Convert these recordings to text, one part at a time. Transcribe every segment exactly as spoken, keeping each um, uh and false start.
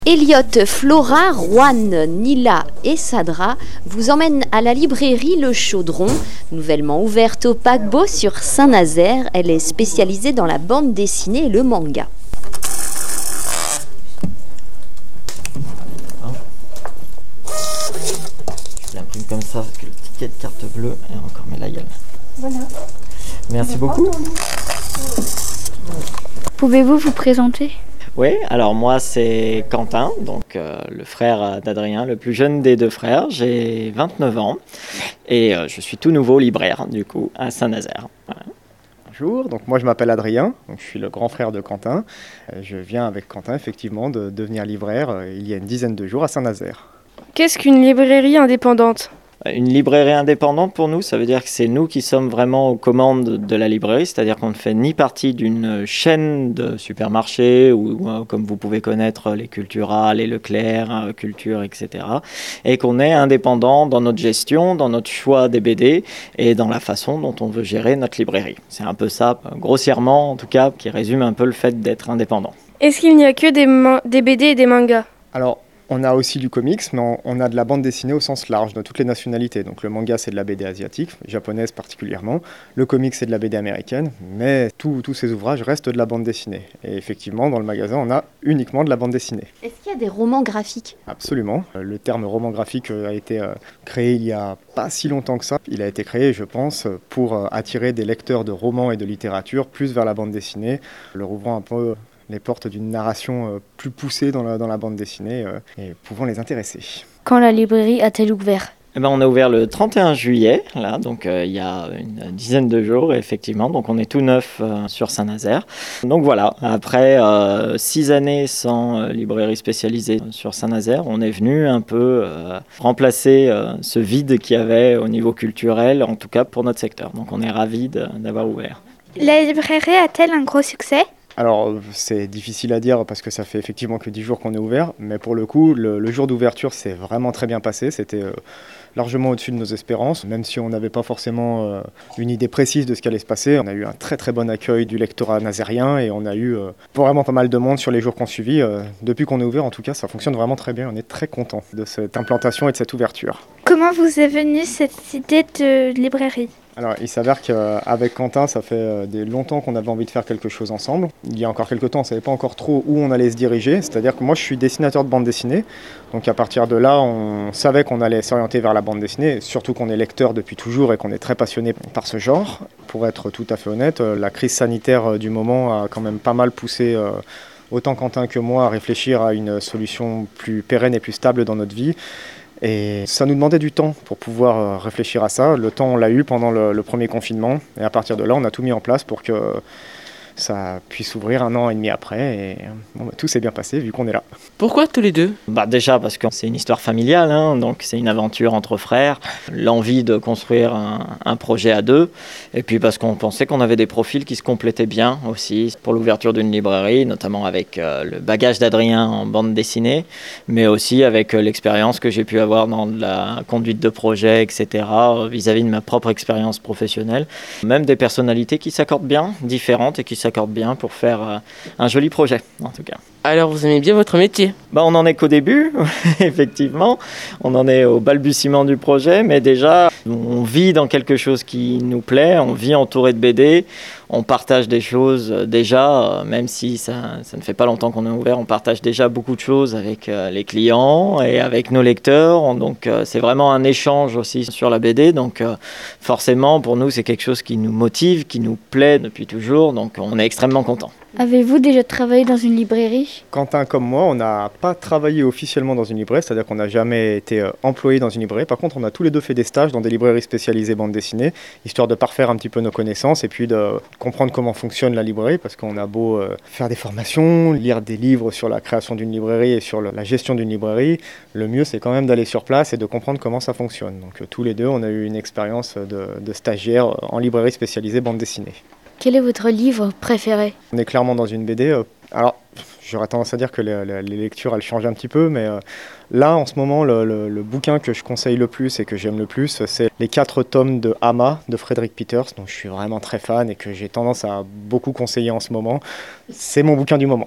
Elliot, Flora, Juan, Nila et Sadra vous emmènent à la librairie Le Chaudron, nouvellement ouverte au paquebot sur Saint-Nazaire. Elle est spécialisée dans la bande dessinée et le manga. Je l'imprime comme ça, avec le ticket de carte bleue et encore mes layers. Voilà. Merci beaucoup. Pouvez-vous vous présenter ? Oui, alors moi c'est Quentin, donc euh, le frère d'Adrien, le plus jeune des deux frères. J'ai vingt-neuf ans et euh, je suis tout nouveau libraire du coup à Saint-Nazaire. Voilà. Bonjour, donc moi je m'appelle Adrien, donc je suis le grand frère de Quentin. Je viens avec Quentin effectivement de devenir libraire euh, il y a une dizaine de jours à Saint-Nazaire. Qu'est-ce qu'une librairie indépendante ? Une librairie indépendante pour nous, ça veut dire que c'est nous qui sommes vraiment aux commandes de la librairie, c'est-à-dire qu'on ne fait ni partie d'une chaîne de supermarchés ou euh, comme vous pouvez connaître les Cultura, les Leclerc, euh, Culture, et cetera. Et qu'on est indépendant dans notre gestion, dans notre choix des B D et dans la façon dont on veut gérer notre librairie. C'est un peu ça, grossièrement en tout cas, qui résume un peu le fait d'être indépendant. Est-ce qu'il n'y a que des, man- des B D et des mangas ? Alors, on a aussi du comics, mais on, on a de la bande dessinée au sens large, de toutes les nationalités. Donc le manga, c'est de la B D asiatique, japonaise particulièrement. Le comics, c'est de la B D américaine, mais tous ces ouvrages restent de la bande dessinée. Et effectivement, dans le magasin, on a uniquement de la bande dessinée. Est-ce qu'il y a des romans graphiques ? Absolument. Le terme roman graphique a été créé il y a pas si longtemps que ça. Il a été créé, je pense, pour attirer des lecteurs de romans et de littérature plus vers la bande dessinée, leur ouvrant un peu les portes d'une narration euh, plus poussée dans la, dans la bande dessinée euh, et pouvant les intéresser. Quand la librairie a-t-elle ouvert ? Eh ben, on a ouvert le trente et un juillet, là, donc euh, il y a une dizaine de jours, effectivement. Donc on est tout neuf euh, sur Saint-Nazaire. Donc voilà, après euh, six années sans euh, librairie spécialisée sur Saint-Nazaire, on est venu un peu euh, remplacer euh, ce vide qu'il y avait au niveau culturel, en tout cas pour notre secteur. Donc on est ravis de, d'avoir ouvert. La librairie a-t-elle un gros succès ? Alors c'est difficile à dire parce que ça fait effectivement que dix jours qu'on est ouvert, mais pour le coup le, le jour d'ouverture s'est vraiment très bien passé, c'était euh, largement au-dessus de nos espérances, même si on n'avait pas forcément euh, une idée précise de ce qui allait se passer. On a eu un très très bon accueil du lectorat nazérien et on a eu euh, vraiment pas mal de monde sur les jours qu'on suivi. Euh, depuis qu'on est ouvert en tout cas ça fonctionne vraiment très bien, on est très content de cette implantation et de cette ouverture. Comment vous est venue cette idée de librairie ? Alors, il s'avère qu'avec Quentin, ça fait des longtemps qu'on avait envie de faire quelque chose ensemble. Il y a encore quelques temps, on ne savait pas encore trop où on allait se diriger. C'est-à-dire que moi, je suis dessinateur de bande dessinée. Donc, à partir de là, on savait qu'on allait s'orienter vers la bande dessinée. Surtout qu'on est lecteur depuis toujours et qu'on est très passionné par ce genre. Pour être tout à fait honnête, la crise sanitaire du moment a quand même pas mal poussé euh, autant Quentin que moi à réfléchir à une solution plus pérenne et plus stable dans notre vie. Et ça nous demandait du temps pour pouvoir réfléchir à ça. Le temps, on l'a eu pendant le, le premier confinement. Et à partir de là, on a tout mis en place pour que ça puisse ouvrir un an et demi après. Et bon, tout s'est bien passé vu qu'on est là. Pourquoi tous les deux ? Bah déjà parce que c'est une histoire familiale, hein, donc c'est une aventure entre frères. L'envie de construire un, un projet à deux. Et puis parce qu'on pensait qu'on avait des profils qui se complétaient bien aussi pour l'ouverture d'une librairie, notamment avec euh, le bagage d'Adrien en bande dessinée, mais aussi avec euh, l'expérience que j'ai pu avoir dans la conduite de projet, et cetera, vis-à-vis de ma propre expérience professionnelle. Même des personnalités qui s'accordent bien, différentes et qui s'accordent bien pour faire euh, un joli projet, en tout cas. Alors vous aimez bien votre métier ? Bah, on en est qu'au début, effectivement. On en est au balbutiement du projet, mais déjà, on vit dans quelque chose qui nous plaît, on vit entouré de B D, on partage des choses déjà, même si ça, ça ne fait pas longtemps qu'on est ouvert, on partage déjà beaucoup de choses avec euh, les clients et avec nos lecteurs. Donc euh, c'est vraiment un échange aussi sur la B D. Donc euh, forcément, pour nous, c'est quelque chose qui nous motive, qui nous plaît depuis toujours. Donc on est extrêmement contents. Avez-vous déjà travaillé dans une librairie ? Quentin comme moi, on n'a pas travaillé officiellement dans une librairie, c'est-à-dire qu'on n'a jamais été euh, employé dans une librairie. Par contre, on a tous les deux fait des stages dans des librairies spécialisées bande dessinée, histoire de parfaire un petit peu nos connaissances et puis de comprendre comment fonctionne la librairie, parce qu'on a beau euh, faire des formations, lire des livres sur la création d'une librairie et sur le, la gestion d'une librairie, le mieux c'est quand même d'aller sur place et de comprendre comment ça fonctionne. Donc euh, tous les deux, on a eu une expérience de, de stagiaire en librairie spécialisée bande dessinée. Quel est votre livre préféré ? On est clairement dans une B D. Euh, alors, j'aurais tendance à dire que les, les, les lectures, elles changent un petit peu, mais euh, là, en ce moment, le, le, le bouquin que je conseille le plus et que j'aime le plus, c'est les quatre tomes de Ama de Frederick Peters, dont je suis vraiment très fan et que j'ai tendance à beaucoup conseiller en ce moment. C'est mon bouquin du moment.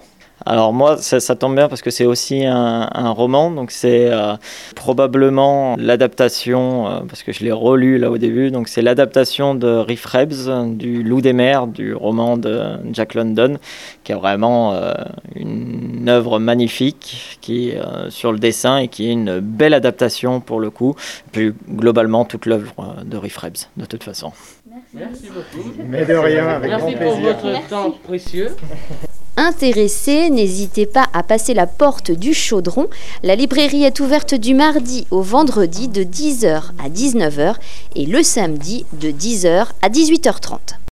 Alors moi, ça, ça tombe bien parce que c'est aussi un, un roman, donc c'est euh, probablement l'adaptation, euh, parce que je l'ai relu là au début, donc c'est l'adaptation de Riff Raves, du Loup des mers, du roman de Jack London, qui est vraiment euh, une œuvre magnifique qui est euh, sur le dessin et qui est une belle adaptation pour le coup, plus globalement toute l'œuvre de Riff Raves de toute façon. Merci beaucoup. Mais de rien, avec Merci grand pour plaisir. votre temps précieux. Intéressés, n'hésitez pas à passer la porte du Chaudron. La librairie est ouverte du mardi au vendredi de dix heures à dix-neuf heures et le samedi de dix heures à dix-huit heures trente.